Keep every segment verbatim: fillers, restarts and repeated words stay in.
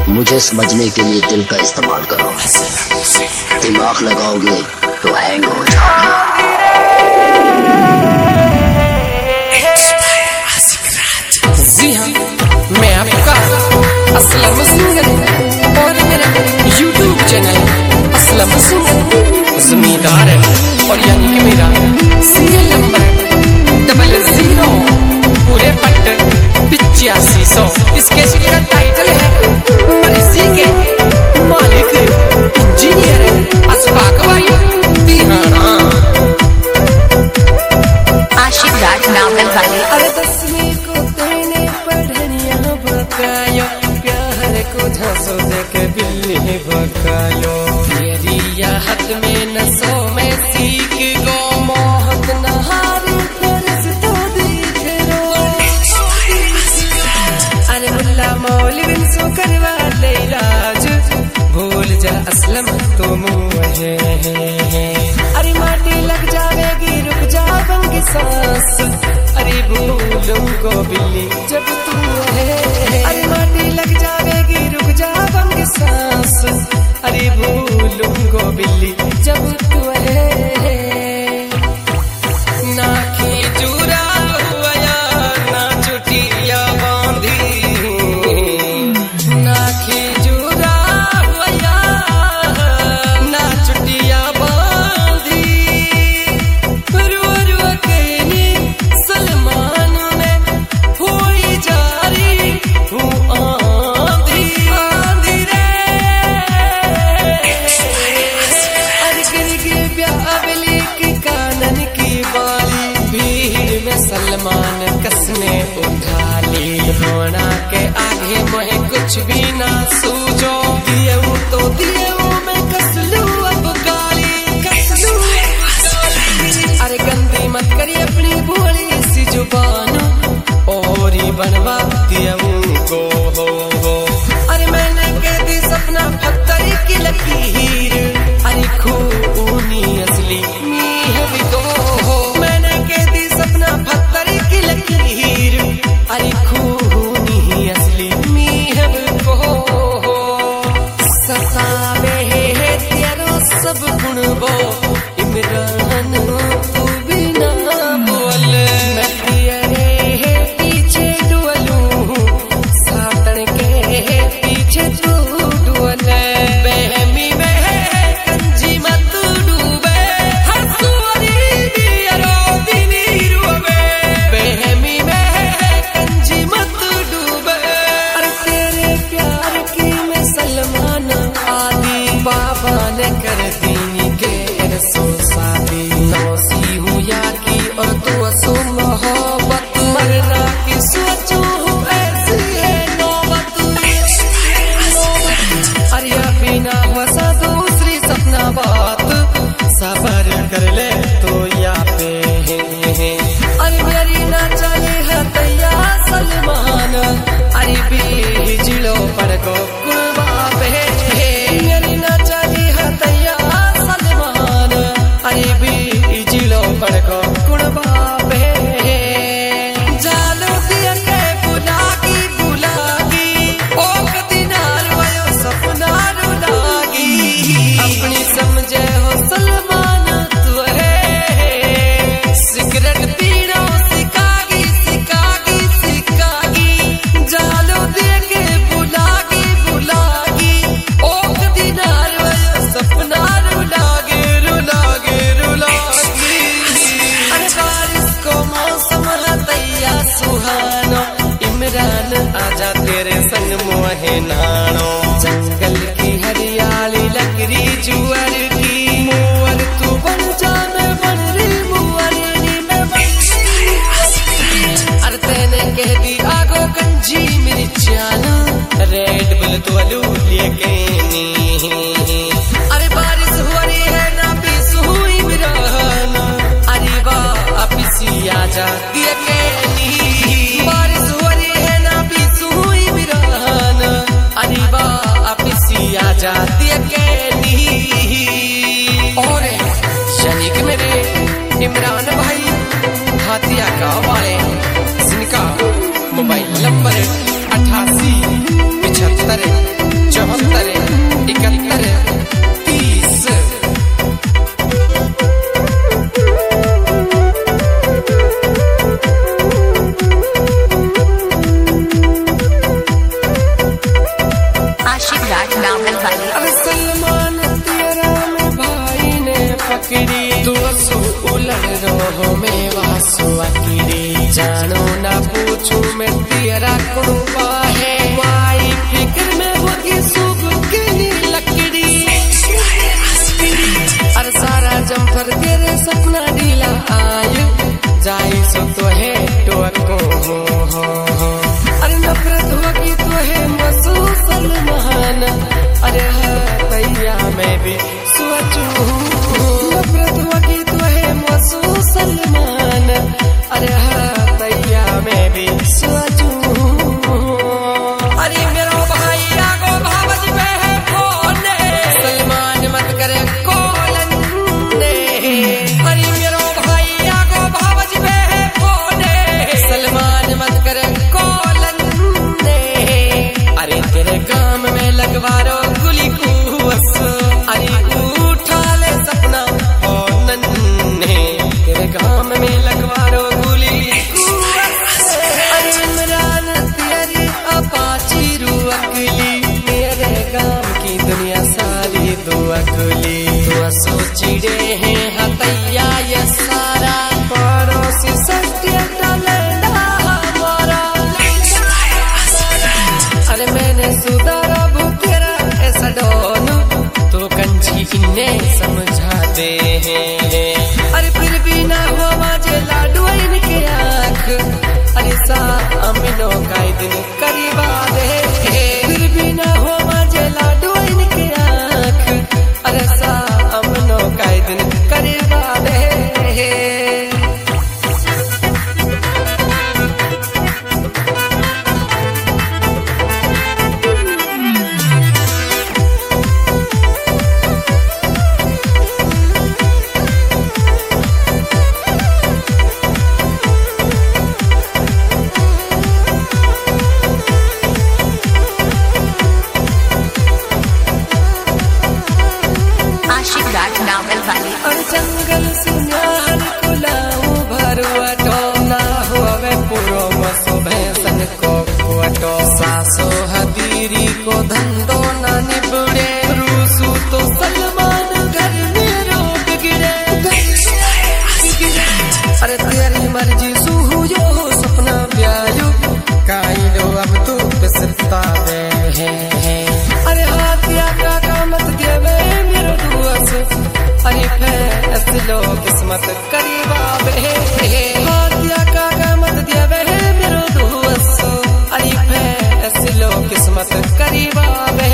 मुझे समझने के लिए दिल का इस्तेमाल करो। दिमाग लगाओगे तो हैंग हो जाओगे। जी हाँ, मैं आपका असलम सिंगर और मेरा यूट्यूब चैनल असलम सिंगर जमींदार है और यानी कि मेरा सीरियल नंबर डबल जीरो पूरे पट्ट पिचासी सौ। इसके का टाइटल है मर्जी के मालिक इंजीनियर अशफाक भाई तिहाना। आशिक राज नावल वाले। अरे दसवीं को तेने पढ़निया बकायो, प्यार को झांसो देके बिल्ली बकायो। तेरी याद में नसों में सीख गो मोहत नहारी फर्ज तो दिख रो। अरे मुल्ला मौलवी सो करवा ले इलाज, भूल जा असलम तो मुझे। अरे माटी लग जाएगी रुक जा बंगी सांस, अरे भूलूंगो बिल्ली जब तू है। अरे माटी लग जाएगी रुक जा बंगी सांस, अरे भूलूंगो बिल्ली जब तू है। ना खींचूरा हुआ ना चुटिया बांधी, ना खींचूरा हुआ ना चुटिया बांधी। रो रो कहनी सलमान में हुई जारी हूँ आंधी आंधी रे। अरगिर के ब्यावली की कानन की बाली, भीड़ में सलमान कसने उठा ली। रोना के आगे मोहे कुछ भी ना सूझो, दिए तो दिए मैं कस लूं अब गाली कस लूं गाली। अरे गंदी मत करी अपनी भोली सी जुबान, और ही बनवा दिया को हो हो। अरे मैंने कह दी सपना पत्थर की लकीर, अरे खूनी असली मीह भी तो हो। मैंने कह दी सपना पत्थर की लकीर, अरे खूनी असली मीह भी तो हो। सतावे है तेरो सब गुण वो इमरान तू भी ना बोल। मैं तेरे पीछे डुअलूं, सातन के पीछे तू डुअल। बहमी में कंजी मत डूबे, हर सुअरी दियरो दिनी रुबे। बहमी में कंजी मत डूबे। अरे तेरे प्यार की मैं सलमान आदि, बाबा ने कर दीनी के रसो शादी। नौसी हूँ यार की और तू असो मोहब्बत, मरना की सोचूं हूँ ऐसी है नौबत। अरे अभी ना वसा दूसरी सपना बात, सबर कर ले तो या पे है। अरे मेरी ना चले है तैया सलमान, अरे बिजलो पर को कुर्बा पे है। मेरी ना चले है तैया सलमान, अरे बिजलो पर को कुर्बा पे है। जालो दिया के बुलागी बुलागी, ओ कदिनार वयो सपना रुलागी। अपनी समझे हो सलमान तू है, सिगरेट पीना सिकागी सिकागी सिकागी। जालो दिया के बुलागी बुलागी, ओ कदिनार वयो सपना रुलागे रुलागे रुलागी। अरे बारिश को मौसम है तैया सुहानो, इमरान आजा तेरे संग मोहे नानो। जंगल की हरियाली लकड़ी जुअर की, मुअर तू बन जा मैं बन रही मुअरनी मैं बन। अरे तेने कह दी आगो गंजी मेरी जान, रेड बुल तो अलू लेके नी। अरे बारिश हो रही है ना पीसू इमरान, अरे वाह पिसी आजा दिए के नी। बारिश हो रही है ना पीसू इमरान, अरे वाह पिसी आजा दिए के नी। और यानी कि मेरे इमरान भाई हाथिया का वाले, जिनका मोबाइल नंबर अठासी पिछहत्तर जानो ना पूछू मैं तेरा कुर्बा है वाई फिक्र में होगी सूख के लकड़ी अरे सारा जम्फर तेरे सपना ढीला आय जाई सो तो है टोको हो हो हो अरे नफरत होगी तो है मसू सलमान अरे हाँ तैया मैं भी सोचूं नफरत होगी तो है मसू सलमान अरे हाँ तैया मैं भी सोचूं अरे मेरा भाई आगो भावज में है कौन सलमान मत करे कौन अरे मेरा भाई आगो भावज में है कौन सलमान मत करे कौन अरे तेरे काम में लगवा रो गुली कुस अरे उठा ले सपना ओ नन्हे तेरे काम में लगवा रो गुली कुस अरे इमरान तेरी अपाची रू अकली मेरे गांव की दुनिया सारी दो अकली तो सोची रे हैं हतैया ये सारा पड़ोसी सत्य टलेंडा हमारा अरे मैंने सुधारा वो तेरा ऐसा डोनू तो कंची इन्हें समझा दे अरे फिर भी ना हुआ माजे लाडू इनके आँख अरे सा अमीनो का दिन करीबा दे फिर भी ना हुआ माजे लाडू इनके आँख अरे सा अमीनो का दिन करीबा दे आशिक राज नावल वाली और जंगल सुनार कुलाऊ भरुआटो ना हुए पुरो मसो भैंसन को कुआटो सासो हदीरी को धंधो ना निबड़े रूसू तो सलमान घर में रो बिगड़े अरे तेरी मर्जी सुहू जो सपना ब्यायु काई लो अब तू पिसरता दे अरे हाथिया का कामत देवे मेरो दुआस अरे फैसलो किस्मत करीबा बे हाथिया का कामत देवे मेरो दुआस अरे फैसलो किस्मत करीबा बे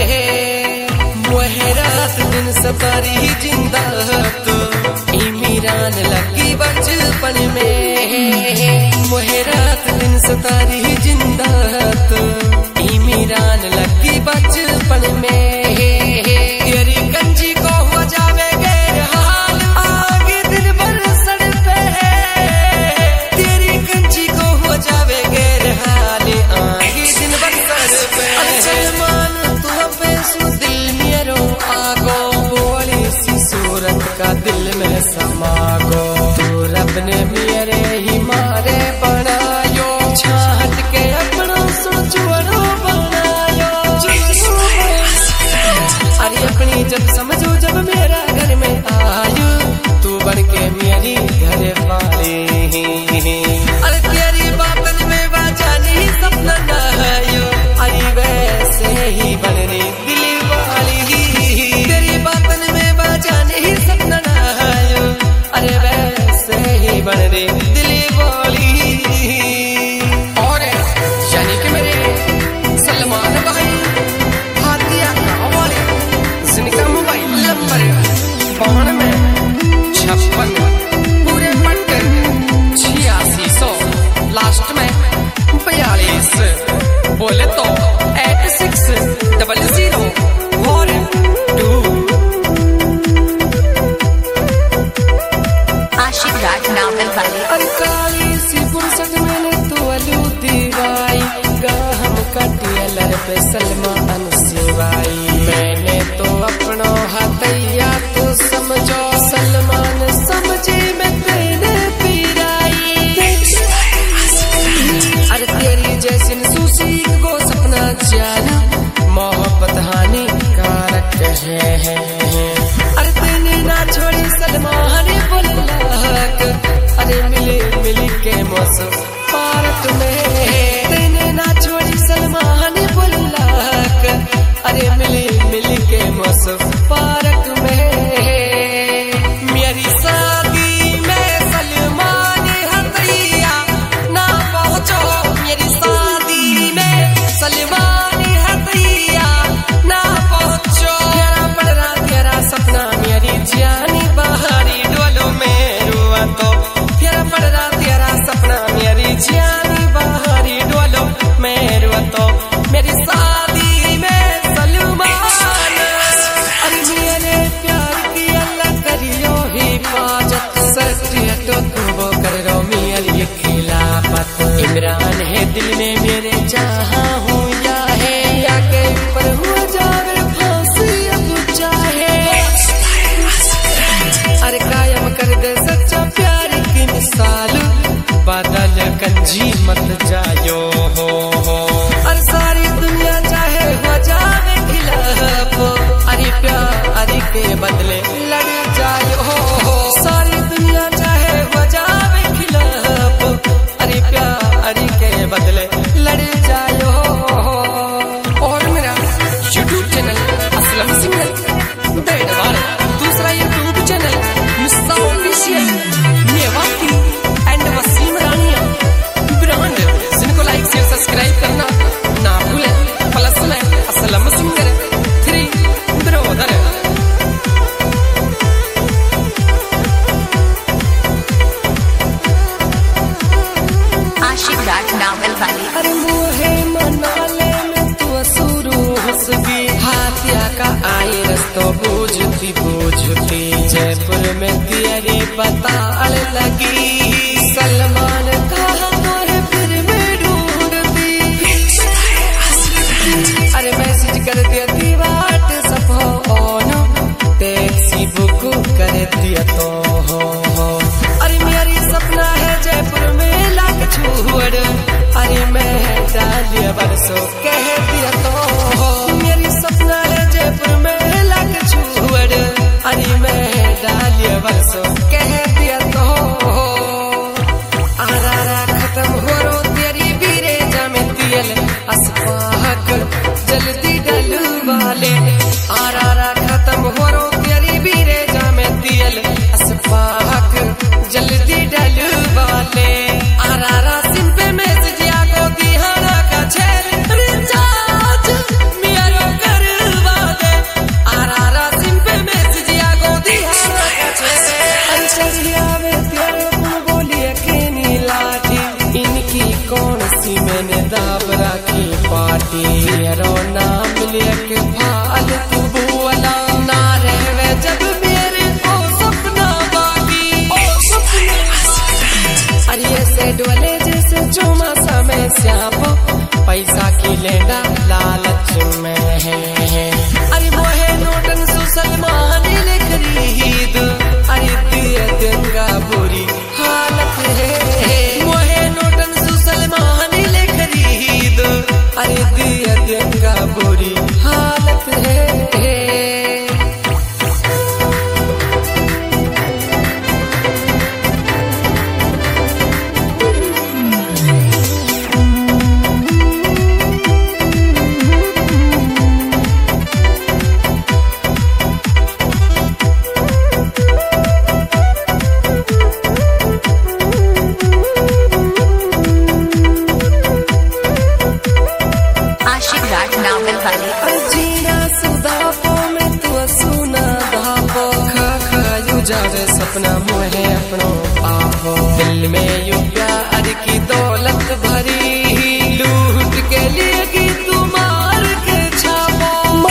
मोहे रात दिन सतारी जिंदा तो इमरान लगी बचपन में मोहे रात दिन सतारी जिंदा तो इमरान लगी बचपन में तेरी कंजी को हो जावे गैर हाल आगे दिन भर सड़ पे तेरी कंजी को हो जावे गैर हाल आगे दिन भर सड़ पे सलमान तू पे सु दिल मेरो आगो बोली सी सूरत का दिल में समागो तू रब ने मेरे ही मारे बनायो छाट के अपना सोचवड़ो अरे अपनी जब समझो जब मेरा घर में आयु तू बन के मेरी घर वाली अरे तेरी बातन में बाजा नहीं सपना नहायो अरे वैसे ही बनने दिल वाली तेरी बातन में बाजा नहीं सपना नहायो अरे वैसे ही बनने दिल वाली और यानी कि मेरे सलमान भाई हाथिया गाँव वाले जिनका मोबाइल नंबर बावन में छप्पन पूरे पट्टे छियासी सौ लास्ट में बयालीस बोले तो एट सिक्स डबल जीरो और टू आशिक राज नावल वाली अरे काली सी फुर्सत मैंने तो अलू दीवाई गाहम कटियल पे सलमान सिवाई मैंने तो अपनो हथैया तो समझो सलमान समझे मैं तेरे पीराई अरे तेरी जैसी सुसी को सपना जाना मोहब्बत हानि कारक है अरे तेने ना छोड़ी सलमान बोल अरे मिली मिली के मौसम मेरी शादी में सलमान। अरे मेरे प्यार की अल्लाह करियो हिफाजत, सच्चे तो तुम कर रो मेरी खिलाफत। इमरान है दिल में मेरे जहाँ हूँ या है, या के ऊपर हुआ जावे फांसी अब चाहे। अरे कायम कर दे सच्चा प्यार की मिसाल, बादल कंजी मत जायो हो हो। अरे सारी दुनिया चाहे हो जावे खिलाफ, अरे प्यार के बदले लड़ जायो हो हो। सारी दुनिया चाहे हो जावे खिलाफ, अरे प्यार के बदले लड़ जायो हो। और मेरा यूट्यूब चैनल असलम सिंगर डेढ़ बार, दूसरा यूट्यूब चैनल मिस्सा official, Mewati and Wasim Raniya brand, जिनको लाइक शेयर सब्सक्राइब करना ना भूलें। प्लस में असलम सिंगर थ्री ब्रोदर। आशिक राज नावल वाली। अरे मुहे मनाले में तू असुरू हंसगी, हाथिया का आई रस्तो बूझती बूझती। जयपुर में तेरे बताल लगी, सलमान कहा तोरे फिर में ढूंढती। अरे मैसेज कर दिया दी व्हाट्सएप ऑन, टैक्सी बुक कर दिया तो हो हो। अरे मेरी सपना है जयपुर में लाख छोड़, अरे मैं डालिया बरसों कह दिया तो हो। मेरी सपना है जयपुर में लाख छोड़, अरे मैं डालिया बरसों कह दिया तो हो। आरारा खत्म हो रो तेरी बीरे जामे तियल, अस्पाहक जल्दी डलू वाले। आरारा खत्म हो रो तेरी बीरे जामे तियल, अस्पाहक जल्दी डलू वाले। आरारा सिम पे मैसेज आको दिहाना का छेर, रिचार्ज मेरा करवा दे। आरारा सिम पे मैसेज आको दिहाना का छेर। अंशरिया में तेरे तुम बोली अकेली लाठी, इनकी कौन सी मैंने दाब रखी पार्टी। रो ना मिले के फाल तू बुला ना रहे जब मेरे को सपना बाकी। ओ सपना अरे ऐसे डोले जैसे चुमा समय श्याप, पैसा की लेना लालच में है। अरे मोहे नोटन सु सलमान ले खरीद, अरे दिए देंगा बुरी हालत है। मोहे नोटन सु सलमान ले खरीद, अरे दिए देंगा बुरी हालत है। आशिक राज नावल वाली। जीना सुदापो में तू सुना धापो, खा खायू जावे सपना मोहे अपनो आपो। दिल में यू प्यार की दौलत भरी, लूट के लिए की तू मार के छापो।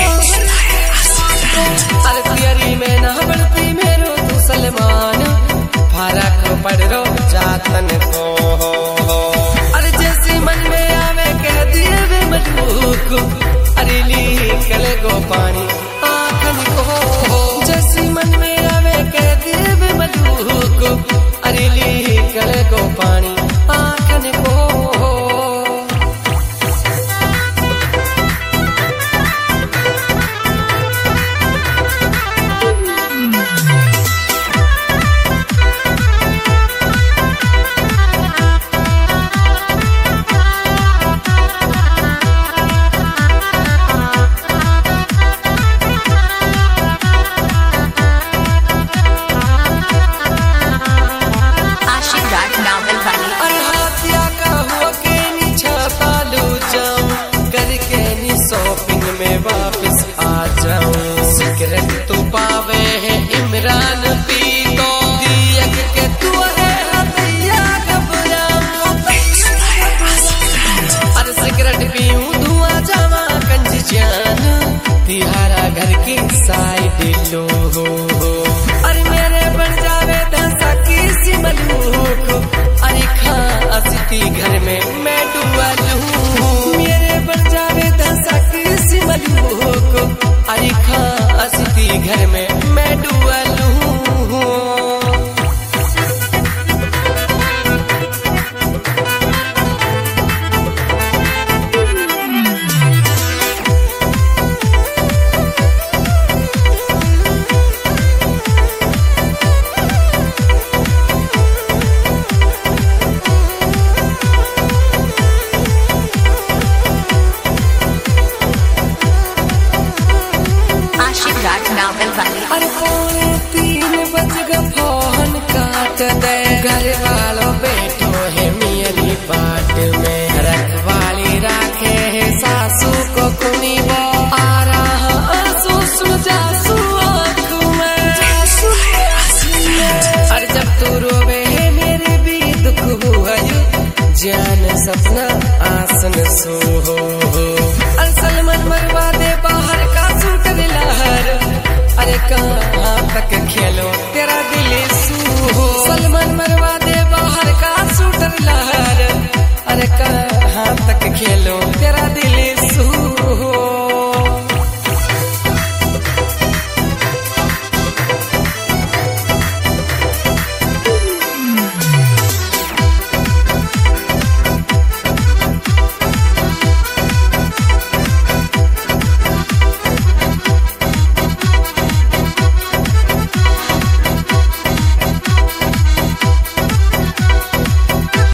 अरे तेरी में ना बढ़ती मेरो तू सलमान, फर्क पड़ रो जातन को हो। अरे जैसी मन में आवे कह दिए वे मजबूक, अरे निकल गो पानी आँखन को हो। जैसी मन में आवे कह दिए वे मजबूक, आसन सो हो अरे सलमान मरवा दे बाहर का सूटर लहर अरे कहाँ तक खेलो तेरा दिल सू हो सलमान मरवा दे बाहर का सूटर लहर अरे कहाँ तक खेलो